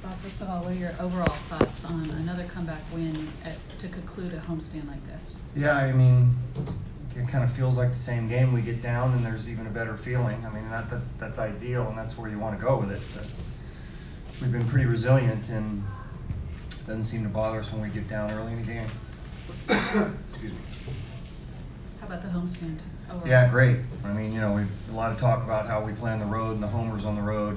Bob, first of all, what are your overall thoughts on another comeback win to conclude a homestand like this? Yeah, I mean, it kind of feels like the same game. We get down and there's even a better feeling. I mean, not that that's ideal and that's where you want to go with it, but we've been pretty resilient and it doesn't seem to bother us when we get down early in the game. Excuse me. How about the homestand overall? Yeah, great. I mean, we've a lot of talk about how we play on the road and the homers on the road.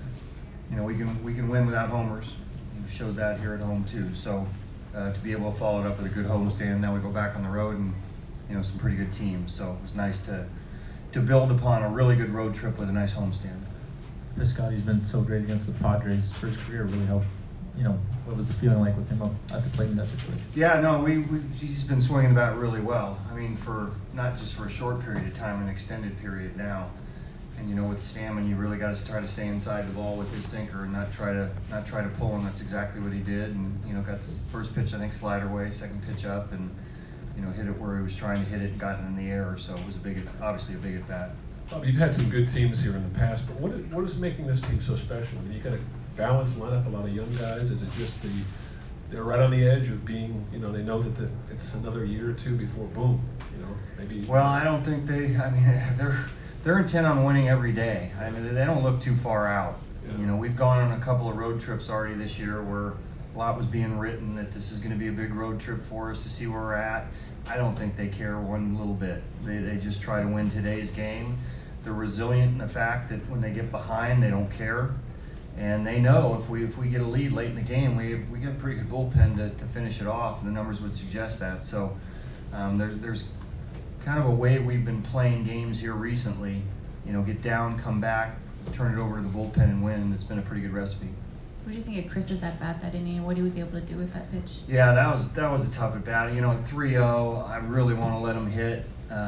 We can win without homers. We've showed that here at home too. So to be able to follow it up with a good homestand, now we go back on the road and some pretty good teams. So it was nice to build upon a really good road trip with a nice homestand. Scotty's been so great against the Padres. For his career really helped. What was the feeling like with him up at the plate in that situation? Yeah, no, he's been swinging the bat really well. I mean, for not just for a short period of time, an extended period now. And with Stammen, you really got to try to stay inside the ball with his sinker and not try to pull him. That's exactly what he did. And got the first pitch, I think, slider away, second pitch up, and hit it where he was trying to hit it and got it in the air. So it was obviously a big at bat. Bob, you've had some good teams here in the past, but what is making this team so special? I mean, you got a balanced lineup, a lot of young guys. Is it just they're right on the edge of being, they know that it's another year or two before boom, maybe. Well, I don't think they're intent on winning every day. I mean, they don't look too far out. Yeah. We've gone on a couple of road trips already this year where a lot was being written that this is going to be a big road trip for us to see where we're at. I don't think they care one little bit. They just try to win today's game. They're resilient in the fact that when they get behind, they don't care. And they know if we get a lead late in the game, we got a pretty good bullpen to finish it off, and the numbers would suggest that. So there's kind of a way we've been playing games here recently. Get down, come back, turn it over to the bullpen and win, and it's been a pretty good recipe. What do you think of Chris's at bat that inning and what he was able to do with that pitch? Yeah, that was a tough at bat. 3-0, I really want to let him hit,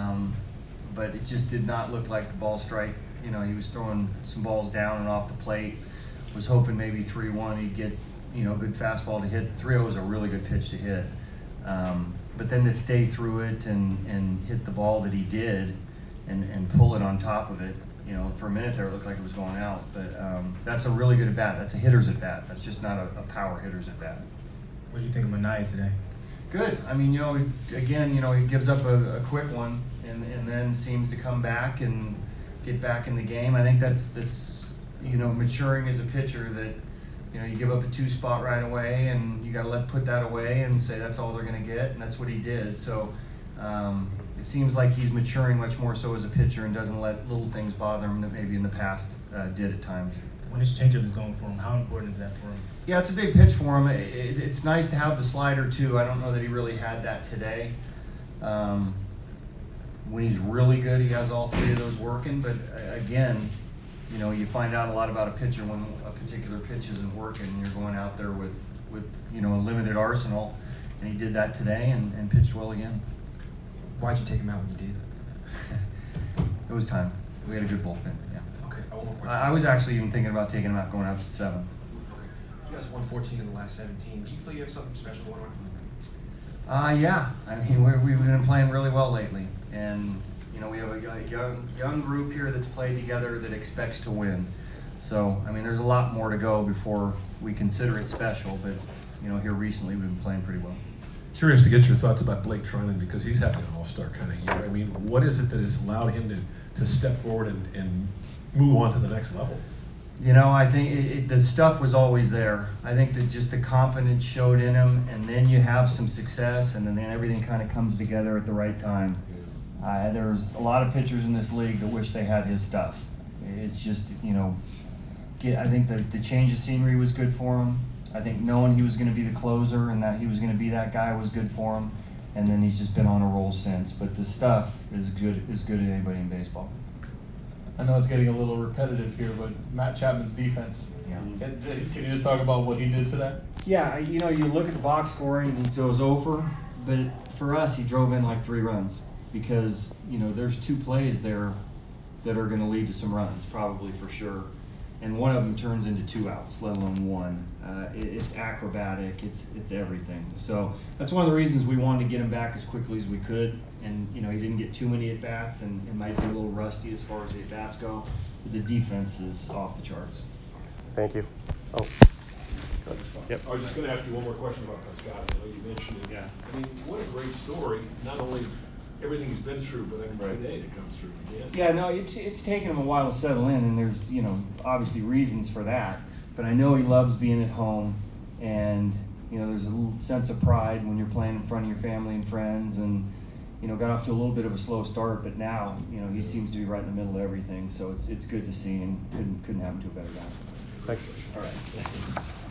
but it just did not look like the ball strike. He was throwing some balls down and off the plate. Was hoping maybe 3-1 he'd get good fastball to hit. 3-0 was a really good pitch to hit, but then to stay through it and hit the ball that he did and pull it on top of it. For a minute there it looked like it was going out, but that's a really good at bat. That's a hitter's at bat. That's just not a power hitter's at bat. What did you think of Minaya today? Good. I mean, he gives up a quick one and then seems to come back and get back in the game. I think that's maturing as a pitcher that you give up a 2 spot right away and you got to put that away and say that's all they're going to get, and that's what he did. So it seems like he's maturing much more so as a pitcher and doesn't let little things bother him that maybe in the past did at times. When his changeup is going for him, how important is that for him? Yeah, it's a big pitch for him. It's nice to have the slider too. I don't know that he really had that today. When he's really good, he has all 3 of those working, but again, you find out a lot about a pitcher when a particular pitch isn't working and you're going out there with a limited arsenal, and he did that today and pitched well again. Why'd you take him out when you did? It was time. We had a good bullpen, yeah. Okay, one more question. I was actually even thinking about taking him out going out to 7. Okay. You guys won 14 in the last 17. Do you feel you have something special going on? Yeah. I mean, we've been playing really well lately, and we have a young group here that's played together that expects to win. So, I mean, there's a lot more to go before we consider it special, but, here recently we've been playing pretty well. Curious to get your thoughts about Blake Treinen because he's having an all-star kind of year. I mean, what is it that has allowed him to step forward and move on to the next level? I think the stuff was always there. I think that just the confidence showed in him, and then you have some success, and then everything kind of comes together at the right time. There's a lot of pitchers in this league that wish they had his stuff. It's just, I think the change of scenery was good for him. I think knowing he was going to be the closer and that he was going to be that guy was good for him. And then he's just been on a roll since. But the stuff is good as anybody in baseball. I know it's getting a little repetitive here, but Matt Chapman's defense. Yeah. Can you just talk about what he did today? Yeah, you look at the box scoring and he goes over, but for us, he drove in like 3 runs because, there's 2 plays there that are going to lead to some runs, probably for sure. And one of them turns into 2 outs, let alone 1. It's acrobatic, it's everything. So that's one of the reasons we wanted to get him back as quickly as we could. And, he didn't get too many at-bats and it might be a little rusty as far as the at-bats go. But the defense is off the charts. Thank you. Oh. Yep. I was just gonna ask you one more question about Pascal. I know you mentioned it. Yeah. I mean, what a great story, not only everything he's been through, but I mean, Right. today to come through again. Yeah, no, it's taken him a while to settle in, and there's, obviously reasons for that. But I know he loves being at home, and, there's a little sense of pride when you're playing in front of your family and friends, and, got off to a little bit of a slow start, but now, he seems to be right in the middle of everything, so it's good to see, and couldn't happen to a better guy. Thanks. All right.